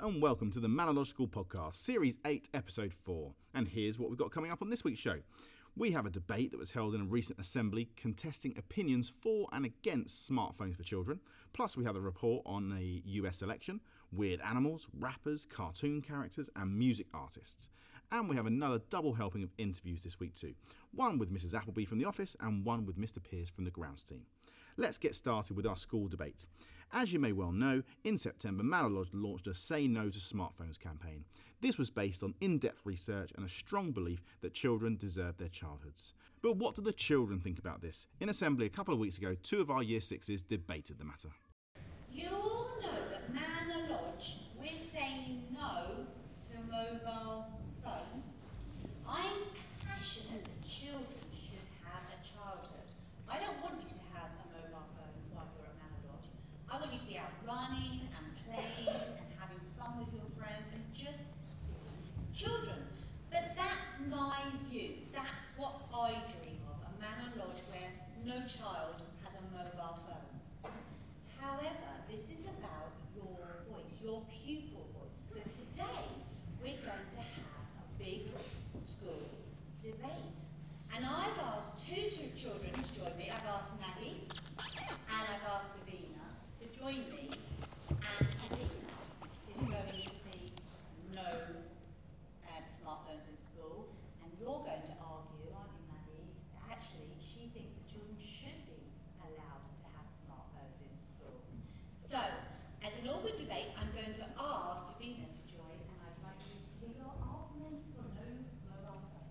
and welcome to the Manor School Podcast, Series 8, Episode 4. And here's what we've got coming up on this week's show. We have a debate that was held in a recent assembly contesting opinions for and against smartphones for children. Plus, we have a report on the US election, weird animals, rappers, cartoon characters, and music artists. And we have another double helping of interviews this week too. One with Mrs. Appleby from the office and one with Mr. Pearce from the grounds team. Let's get started with our school debate. As you may well know, in September, Manor Lodge launched a Say No to Smartphones campaign. This was based on in-depth research and a strong belief that children deserve their childhoods. But what do the children think about this? In Assembly a couple of weeks ago, two of our Year 6s debated the matter. You all know that Manor Lodge, we're saying no to mobile phones. I'm passionate that children should have a childhood. I don't want you to have a mobile phone while you're at Manor Lodge. I want you to be out running and playing and having fun with your friends and just children. But that's my view. That's what I dream of, a Manor Lodge where no child has a mobile phone. However, this is about your voice, your pupil voice. So today, we're going to have a big school debate. And I've asked two children to join me. I've asked Maddie and I've asked Davina to join me. And Davina is going to see no smartphones in school. And you're going to argue, aren't you, Maddie, that actually she thinks that children should be allowed to have smartphones in school. So, as an all good debate, I'm going to ask Davina to join, and I'd like you to hear your argument for no mobile phones.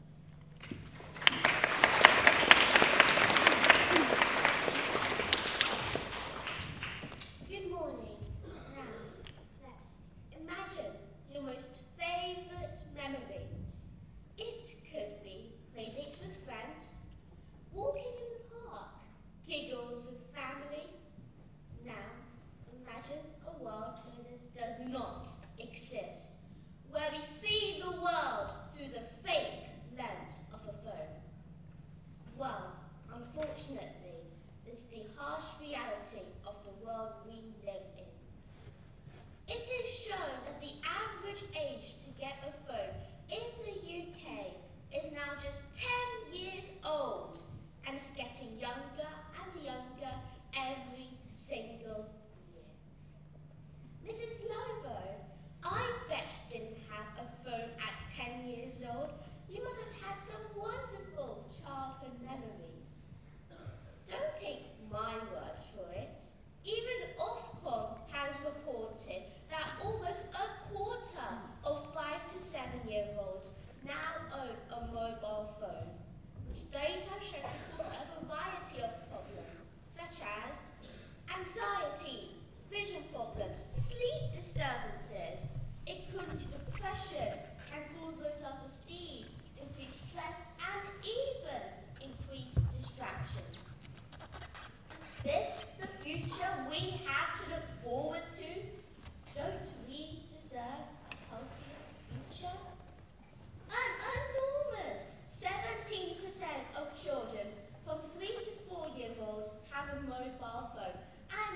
Good morning. Now, let's imagine your most favourite memory. It could be playdates with friends, walking in the park, giggles with family. Now, imagine a world where this does not exist, where we see the world through the fake lens of a phone. Well, unfortunately, this is the harsh reality of the world we live in. It is shown that the average age to get a phone in the UK is now just 10 years old, and it's getting younger and younger every single year. Mrs. Lobo, I bet you didn't have a phone at 10 years old. You must have had some wonderful childhood memories. Don't take my word for it. Even Ofcom has reported that almost a quarter of 5 to 7 year olds now own a mobile phone. Studies have shown it causes a variety of problems, such as anxiety, vision problems, sleep disturbances. It could lead to depression and cause low self-esteem, increased stress, and even increased distraction. This the future we have to look forward to? Don't we deserve a healthier future? An enormous 17% of children from 3 to 4 year olds have a mobile phone, and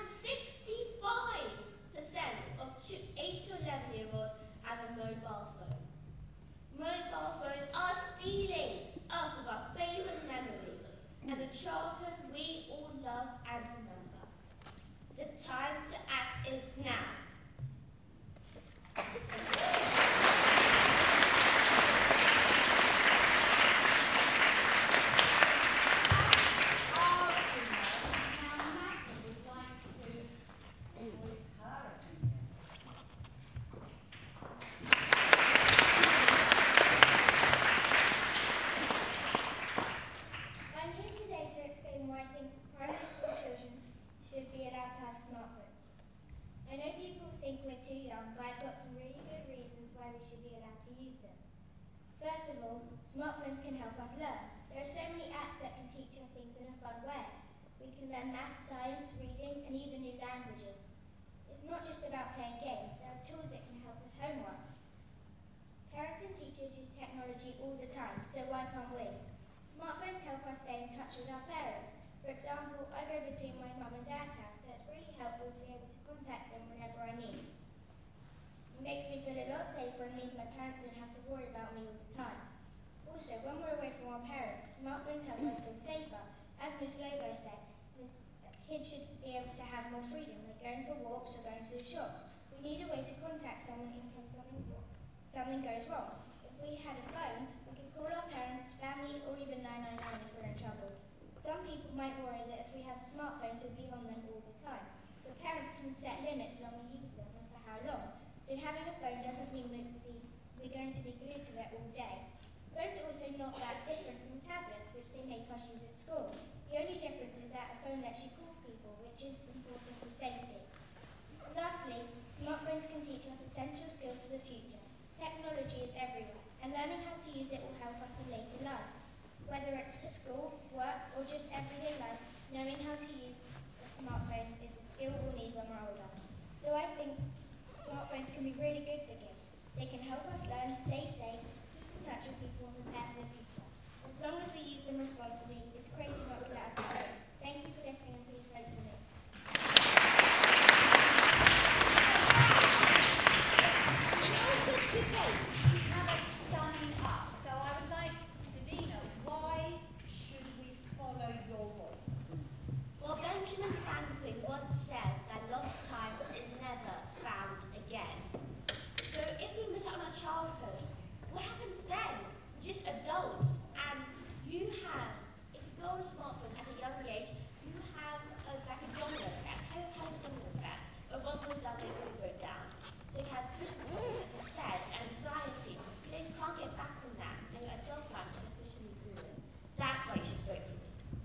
65% of 8 to 11 year olds have a mobile phone. Mobile phones are stealing us of our favourite memories and the childhood we all love and remember. The time to act is now. I'm here today to explain why I think primary school children should be allowed to have smartphones. I know people think we're too young, but I've got some really good reasons why we should be allowed to use them. First of all, smartphones can help us learn. There are so many apps that can teach us things in a fun way. We can learn maths, science, reading, and even new languages. It's not just about playing games. There are tools that can help with homework. Parents and teachers use technology all the time, so why can't we? Smartphones help us stay in touch with our parents. For example, I go between my mum and dad's house, so it's really helpful to be able to contact them whenever I need. It makes me feel a lot safer and means my parents don't have to worry about me all the time. Also, when we're away from our parents, smartphones help us feel safer. As Miss Lobo said, kids should be able to have more freedom, like going for walks or going to the shops. We need a way to contact someone in case something goes wrong. If we had a phone, we could call our parents, family, or even 999 if we're in trouble. Some people might worry that if we have smartphones, we'll be on them all the time. But parents can set limits when we use them as to how long. So having a phone doesn't mean we're going to be glued to it all day. Phones are also not that different from tablets, which they make us use at school. The only difference is that a phone lets you call people, which is important for safety. Lastly, smartphones can teach us essential skills for the future. Technology is everywhere, and learning how to use it will help us in later life. Whether it's for school, work, or just everyday life, knowing how to use a smartphone is a skill we'll need when we're older. So I think smartphones can be really good for kids. They can help us learn, stay safe, keep in touch with people, and prepare for the future. As long as we use them responsibly, it's crazy not to let us go. Thank you for listening, and please vote for me. Today, we have a summing up. So I would like Davina, why should we follow your voice? Well, Benjamin Franklin once said that lost time is never found again. So if we miss out on our childhood, what happens then? We're just adults. And you have, if you go on a smartphone at a young age, you have like a domino effect. How is a domino effect? When one goes down, they all go down. So you have instead anxiety. You know, you can't get back from that. And your adult life is officially ruined. That's why you should vote for me.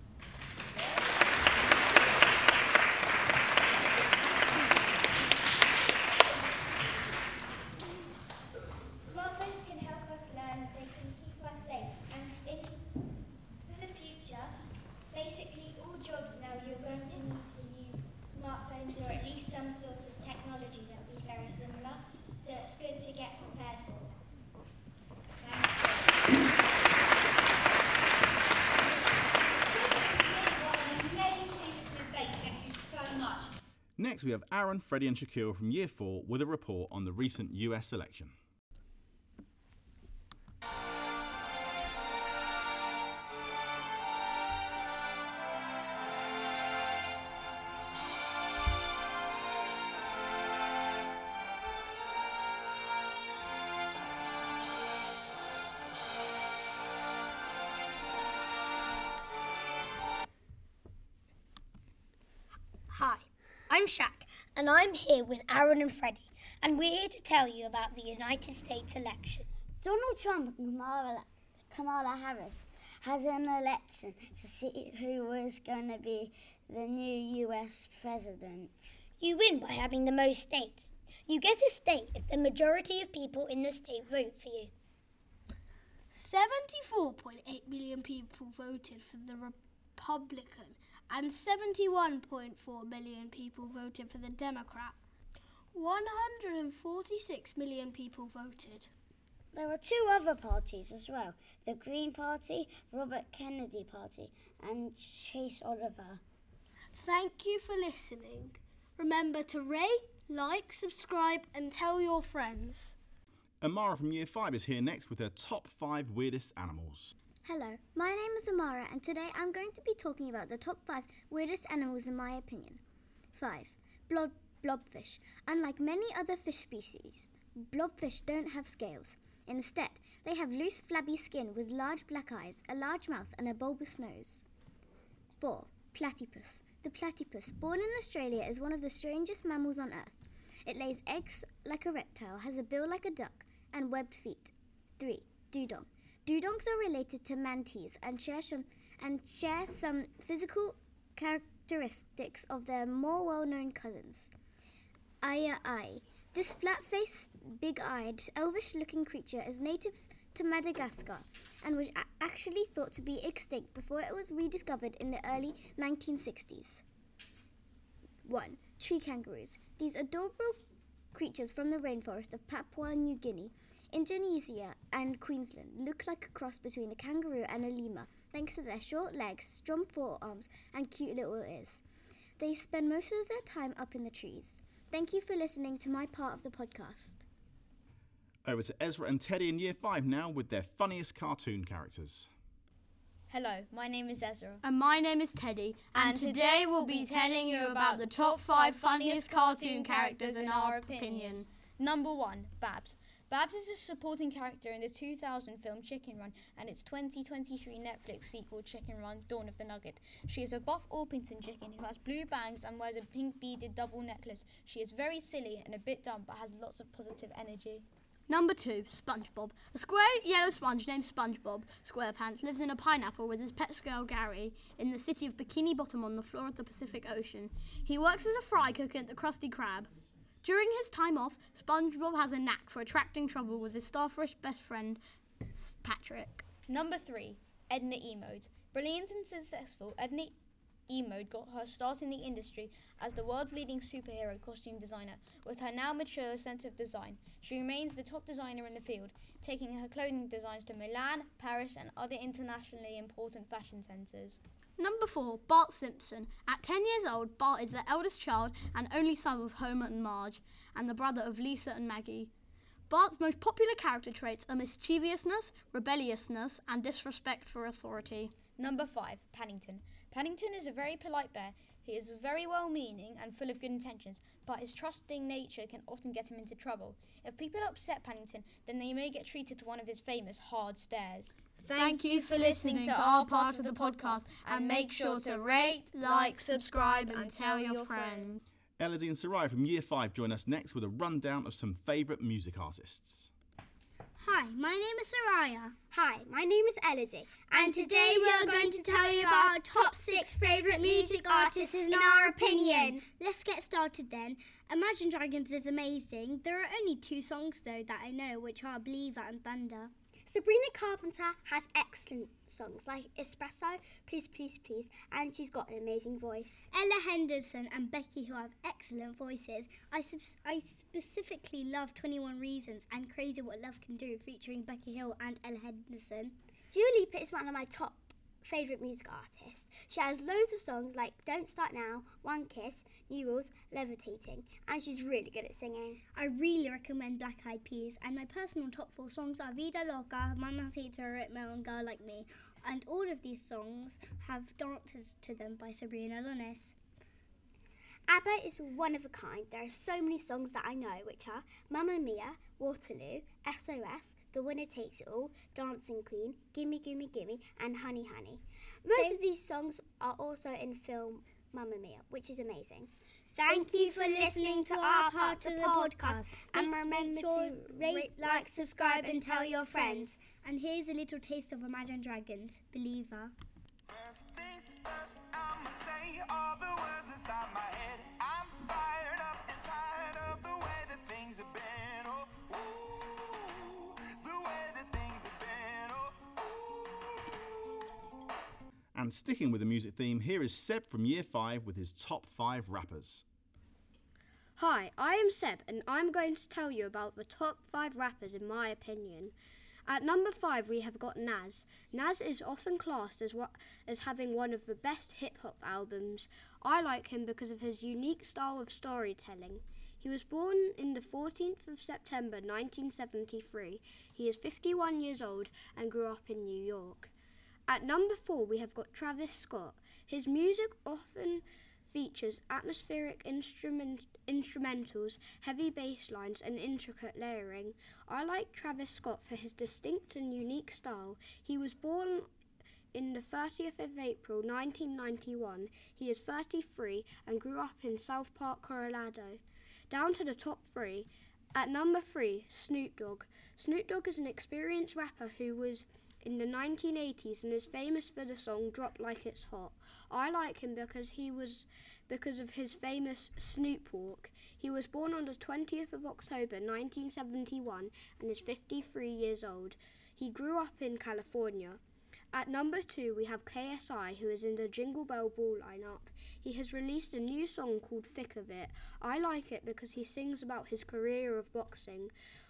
Smartphones can help us learn, they can keep us safe, and for the future, basically all jobs now you're going to need to use smartphones or at least some sort of technology that will be very similar, so it's good to get prepared for that. What an amazing debate. Thank you so much. Next, we have Aaron, Freddie and Shaquille from Year 4 with a report on the recent US election. Hi, I'm Shaq, and I'm here with Aaron and Freddie, and we're here to tell you about the United States election. Donald Trump and Kamala Harris has an election to see who is going to be the new US president. You win by having the most states. You get a state if the majority of people in the state vote for you. 74.8 million people voted for the Republican and 71.4 million people voted for the Democrat. 146 million people voted. There were two other parties as well, the Green Party, Robert Kennedy Party, and Chase Oliver. Thank you for listening. Remember to rate, like, subscribe and tell your friends. Amara from Year 5 is here next with her top 5 weirdest animals. Hello, my name is Amara and today I'm going to be talking about the top 5 weirdest animals in my opinion. 5. Blobfish. Unlike many other fish species, blobfish don't have scales. Instead, they have loose flabby skin with large black eyes, a large mouth and a bulbous nose. 4. Platypus. The platypus, born in Australia, is one of the strangest mammals on Earth. It lays eggs like a reptile, has a bill like a duck, and webbed feet. 3. Dugong. Dugongs are related to manatees and share some physical characteristics of their more well-known cousins. Ai. This flat-faced, big-eyed, elvish-looking creature is native to Madagascar and was actually thought to be extinct before it was rediscovered in the early 1960s. 1. Tree kangaroos. These adorable creatures from the rainforest of Papua New Guinea, Indonesia and Queensland look like a cross between a kangaroo and a lemur thanks to their short legs, strong forearms and cute little ears. They spend most of their time up in the trees. Thank you for listening to my part of the podcast. Over to Ezra and Teddy in Year 5 now with their funniest cartoon characters. Hello, my name is Ezra. And my name is Teddy, and today we'll be telling you about the top 5 funniest cartoon characters in our opinion. Number 1, Babs. Babs is a supporting character in the 2000 film Chicken Run and its 2023 Netflix sequel Chicken Run Dawn of the Nugget. She is a buff Orpington chicken who has blue bangs and wears a pink beaded double necklace. She is very silly and a bit dumb but has lots of positive energy. Number 2, SpongeBob. A square yellow sponge named SpongeBob SquarePants lives in a pineapple with his pet squirrel Gary in the city of Bikini Bottom on the floor of the Pacific Ocean. He works as a fry cook at the Krusty Krab. During his time off, SpongeBob has a knack for attracting trouble with his starfish best friend, Patrick. Number 3, Edna Emode. Brilliant and successful, Edna Emode got her start in the industry as the world's leading superhero costume designer. With her now mature sense of design, she remains the top designer in the field, taking her clothing designs to Milan, Paris and other internationally important fashion centres. Number 4, Bart Simpson. At 10 years old, Bart is the eldest child and only son of Homer and Marge, and the brother of Lisa and Maggie. Bart's most popular character traits are mischievousness, rebelliousness, and disrespect for authority. Number 5, Paddington. Paddington is a very polite bear. He is very well-meaning and full of good intentions, but his trusting nature can often get him into trouble. If people upset Paddington, then they may get treated to one of his famous hard stares. Thank you for listening to our part of the podcast, and make sure to rate, like, subscribe, and tell your friends. Elodie and Sarai from Year 5 join us next with a rundown of some favourite music artists. Hi, my name is Soraya. Hi, my name is Elodie. And today we are going to tell you about our top 6 favourite music artists in our opinion. Let's get started then. Imagine Dragons is amazing. There are only 2 songs though that I know, which are Believer and Thunder. Sabrina Carpenter has excellent songs like Espresso, Please Please Please, and she's got an amazing voice. Ella Henderson and Becky, who have excellent voices. I specifically love 21 Reasons and Crazy What Love Can Do featuring Becky Hill and Ella Henderson. Dua Lipa is one of my top favourite music artists. She has loads of songs like Don't Start Now, One Kiss, New Rules, Levitating, and she's really good at singing. I really recommend Black Eyed Peas, and my personal top 4 songs are Vida Loca, Mamacita, Ritmo and Girl Like Me, and all of these songs have dances to them by Sabrina Lones. ABBA is one of a kind. There are so many songs that I know, which are Mamma Mia, Waterloo, SOS, The Winner Takes It All, Dancing Queen, Gimme Gimme Gimme, and Honey Honey. Most of these songs are also in film Mamma Mia, which is amazing. Thank you for listening to our part of the podcast. And remember to rate, like, subscribe, and tell your friends. And here's a little taste of Imagine Dragons, Believer. First things first, I'ma say all the words inside my head. I'm fired up and tired of the way that things have been. Oh, ooh, the way that things have been. Oh, ooh. And sticking with the music theme, here is Seb from Year 5 with his top 5 rappers. Hi, I am Seb and I'm going to tell you about the top 5 rappers in my opinion. At number 5 we have got Nas. Nas is often classed as having one of the best hip-hop albums. I like him because of his unique style of storytelling. He was born in the 14th of September 1973. He is 51 years old and grew up in New York. At number 4 we have got Travis Scott. His music often features atmospheric instrumentals, heavy bass lines and intricate layering. I like Travis Scott for his distinct and unique style. He was born in the 30th of April 1991. He is 33 and grew up in South Park, Colorado. Down to the top 3. At number 3, Snoop Dogg. Snoop Dogg is an experienced rapper who was in the 1980s and is famous for the song Drop Like It's Hot. I like him because of his famous Snoop Walk. He was born on the 20th of October 1971 and is 53 years old. He grew up in California. At number 2 we have KSI, who is in the Jingle Bell Ball lineup. He has released a new song called Thick of It. I like it because he sings about his career of boxing.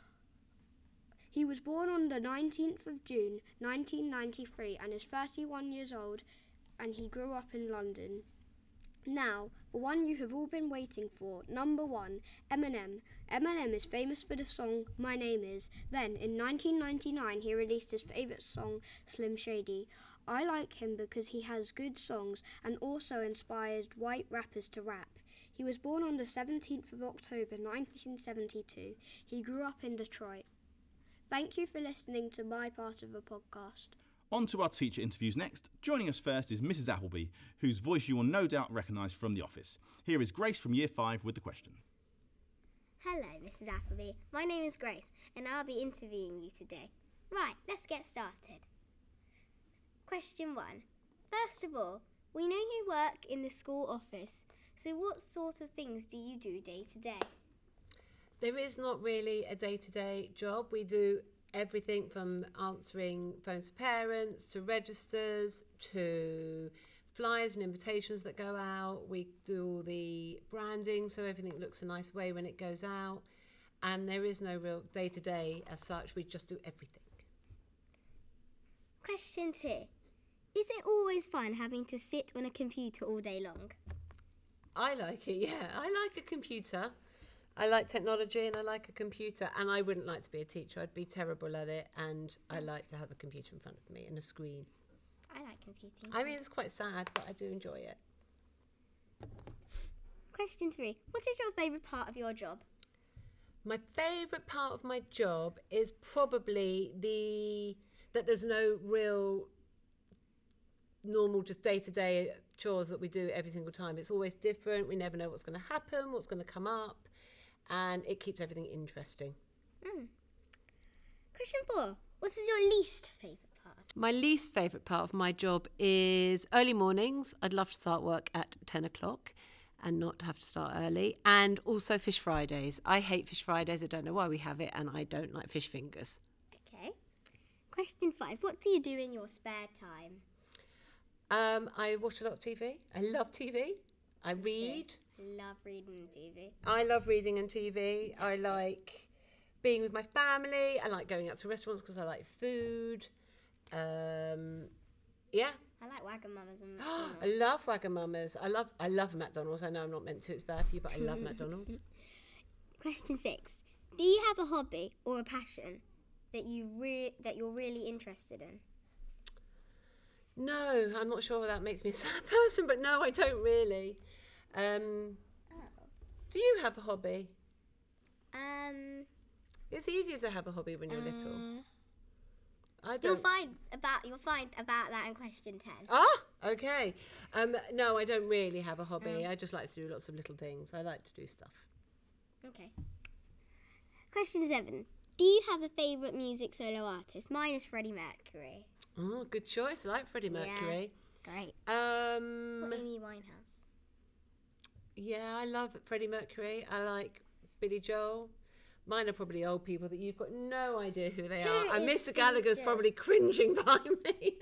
He was born on the 19th of June 1993 and is 31 years old, and he grew up in London. Now, the one you have all been waiting for, number 1, Eminem. Eminem is famous for the song My Name Is. Then, in 1999, he released his favourite song, Slim Shady. I like him because he has good songs and also inspires white rappers to rap. He was born on the 17th of October 1972. He grew up in Detroit. Thank you for listening to my part of the podcast. On to our teacher interviews next. Joining us first is Mrs. Appleby, whose voice you will no doubt recognise from The Office. Here is Grace from Year 5 with the question. Hello, Mrs. Appleby. My name is Grace, and I'll be interviewing you today. Right, let's get started. Question 1. First of all, we know you work in the school office, so what sort of things do you do day to day? There is not really a day-to-day job. We do everything from answering phones to parents, to registers, to flyers and invitations that go out. We do all the branding so everything looks a nice way when it goes out. And there is no real day-to-day as such. We just do everything. Question 2. Is it always fun having to sit on a computer all day long? I like it, yeah. I like a computer. I like technology and I like a computer, and I wouldn't like to be a teacher. I'd be terrible at it, and I like to have a computer in front of me and a screen. I like computing. I mean, it's quite sad, but I do enjoy it. Question 3. What is your favourite part of your job? My favourite part of my job is probably that there's no real normal just day-to-day chores that we do every single time. It's always different. We never know what's going to happen, what's going to come up, and it keeps everything interesting. Question 4. What is your least favourite part? My least favourite part of my job is early mornings. I'd love to start work at 10 o'clock and not have to start early. And also Fish Fridays. I hate Fish Fridays. I don't know why we have it, and I don't like fish fingers. Okay. Question 5. What do you do in your spare time? I watch a lot of TV. I love TV. I read. Love reading and TV. I love reading and TV. I like being with my family. I like going out to restaurants because I like food. Yeah. I like Wagamama's and I McDonald's. love Wagamama's. I love McDonald's. I know I'm not meant to. It's bad for you, but I love McDonald's. Question 6. Do you have a hobby or a passion that you're really interested in? No, I'm not sure that makes me a sad person, but no, I don't really. Do you have a hobby? It's easier to have a hobby when you're little. I don't. You'll find about that in question 10. Ah, okay. No, I don't really have a hobby. I just like to do lots of little things. I like to do stuff. Okay. Question 7. Do you have a favourite music solo artist? Mine is Freddie Mercury. Oh, good choice. I like Freddie Mercury. Yeah, great. Or Amy Winehouse. Yeah, I love Freddie Mercury. I like Billy Joel. Mine are probably old people that you've got no idea who they are. And Mr. Gallagher's probably cringing behind me.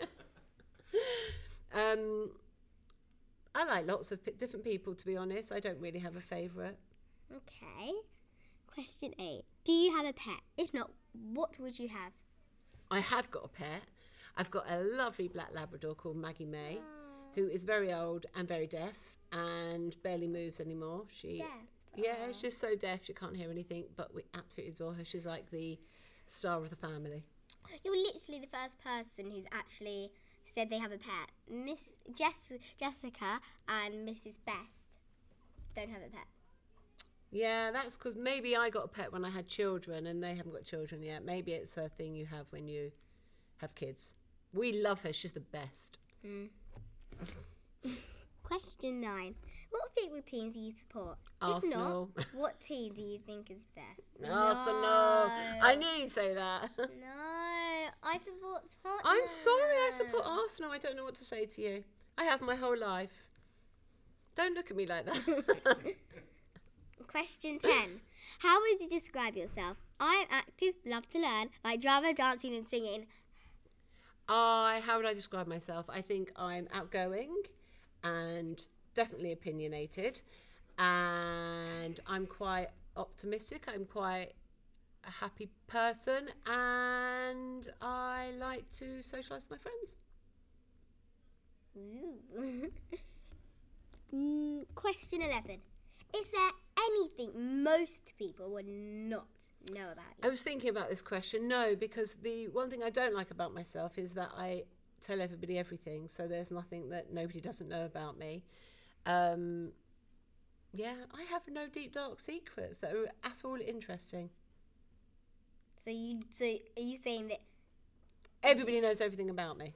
I like lots of different people, to be honest. I don't really have a favourite. Okay. Question 8. Do you have a pet? If not, what would you have? I have got a pet. I've got a lovely black Labrador called Maggie May, who is very old and very deaf and barely moves anymore. Yeah, she's so deaf she can't hear anything, but we absolutely adore her. She's like the star of the family. You're literally the first person who's actually said they have a pet. Miss Jessica and Mrs. Best don't have a pet. Yeah, that's because maybe I got a pet when I had children and they haven't got children yet. Maybe it's a thing you have when you have kids. We love her. She's the best. Question 9. What football teams do you support? Arsenal. If not, what team do you think is best? Arsenal. I knew you'd say that. No, I support Tottenham. I'm sorry, I support Arsenal. I don't know what to say to you. I have my whole life. Don't look at me like that. Question 10. How would you describe yourself? I am active, love to learn, like drama, dancing and singing. How would I describe myself? I think I'm outgoing and definitely opinionated, and I'm quite optimistic. I'm quite a happy person, and I like to socialise with my friends. Ooh. Question 11. Is there anything most people would not know about you? I was thinking about this question. No, because the one thing I don't like about myself is that I tell everybody everything, so there's nothing that nobody doesn't know about me. Yeah, I have no deep, dark secrets that are at all interesting. So are you saying that Everybody knows everything about me.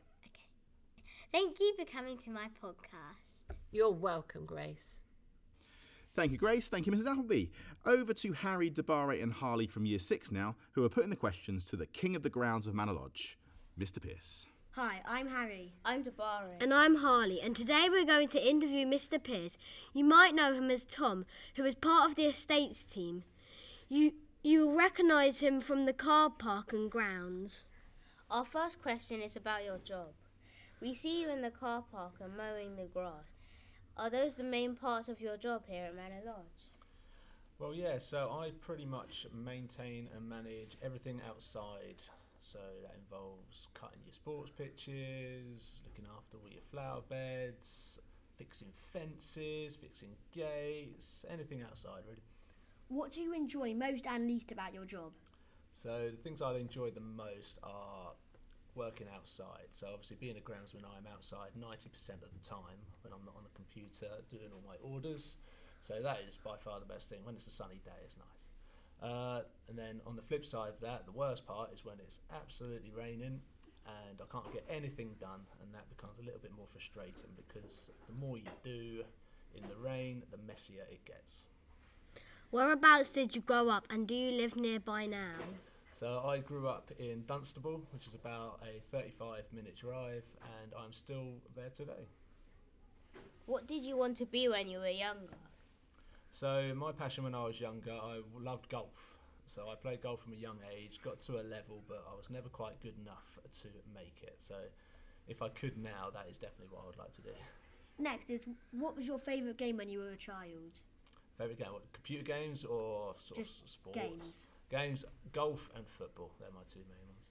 Thank you for coming to my podcast. You're welcome, Grace. Thank you, Grace. Thank you, Mrs. Appleby. Over to Harry, Debare and Harley from Year 6 now, who are putting the questions to the king of the grounds of Manor Lodge, Mr. Pierce. Hi, I'm Harry. I'm Debare. And I'm Harley, and today we're going to interview Mr. Pierce. You might know him as Tom, who is part of the estates team. You'll recognise him from the car park and grounds. Our first question is about your job. We see you in the car park and mowing the grass. Are those the main parts of your job here at Manor Lodge? Well, yeah, so I pretty much maintain and manage everything outside. So that involves cutting your sports pitches, looking after all your flower beds, fixing fences, fixing gates, anything outside really. What do you enjoy most and least about your job? So the things I enjoy the most are working outside. So obviously being a groundsman, I'm outside 90% of the time when I'm not on the computer doing all my orders. So that is by far the best thing. When it's a sunny day, it's nice. And then on the flip side of that, the worst part is when it's absolutely raining and I can't get anything done, and that becomes a little bit more frustrating because the more you do in the rain, the messier it gets. Whereabouts did you grow up, and do you live nearby now? So I grew up in Dunstable, which is about a 35-minute drive, and I'm still there today. What did you want to be when you were younger? So my passion when I was younger, I loved golf. So I played golf from a young age, got to a level, but I was never quite good enough to make it. So if I could now, that is definitely what I would like to do. Next is, what was your favourite game when you were a child? Favourite game? What, computer games or sort of sports? Games. Games, golf and football. They're my two main ones.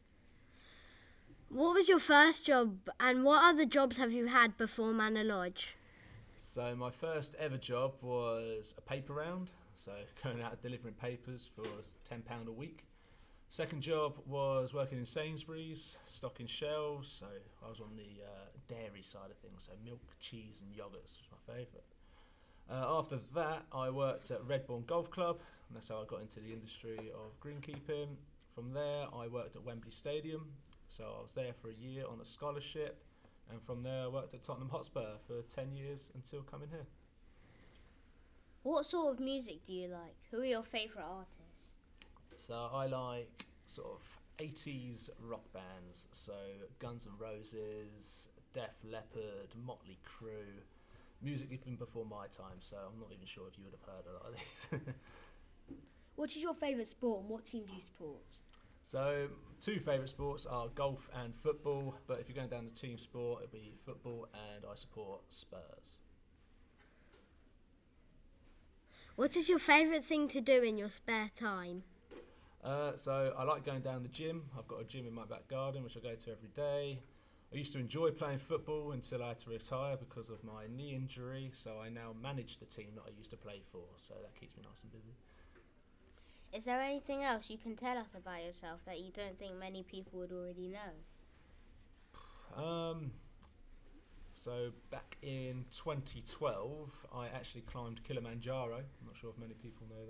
What was your first job, and what other jobs have you had before Manor Lodge? So my first ever job was a paper round, so going out delivering papers for £10 a week. Second job was working in Sainsbury's, stocking shelves, so I was on the dairy side of things, so milk, cheese and yoghurts was my favourite. After that, I worked at Redbourne Golf Club, and that's how I got into the industry of greenkeeping. From there, I worked at Wembley Stadium, so I was there for a year on a scholarship, and from there I worked at Tottenham Hotspur for 10 years until coming here. What sort of music do you like? Who are your favourite artists? So I like sort of 80s rock bands, so Guns N' Roses, Def Leppard, Motley Crue. Music even before my time, so I'm not even sure if you would have heard a lot of these. What is your favourite sport, and what team do you support? So, two favourite sports are golf and football, but if you're going down the team sport, it'll be football, and I support Spurs. What is your favourite thing to do in your spare time? So I like going down the gym. I've got a gym in my back garden, which I go to every day. I used to enjoy playing football until I had to retire because of my knee injury, so I now manage the team that I used to play for, so that keeps me nice and busy. Is there anything else you can tell us about yourself that you don't think many people would already know? So back in 2012, I actually climbed Kilimanjaro. I'm not sure if many people know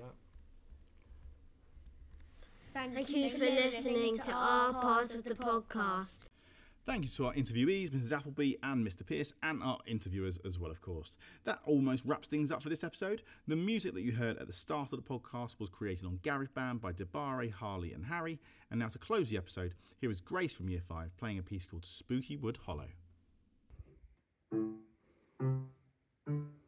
that. Thank you for listening to our part of the podcast. Thank you to our interviewees, Mrs. Appleby and Mr. Pierce, and our interviewers as well, of course. That almost wraps things up for this episode. The music that you heard at the start of the podcast was created on GarageBand by Debare, Harley and Harry. And now to close the episode, here is Grace from Year 5 playing a piece called Spooky Wood Hollow.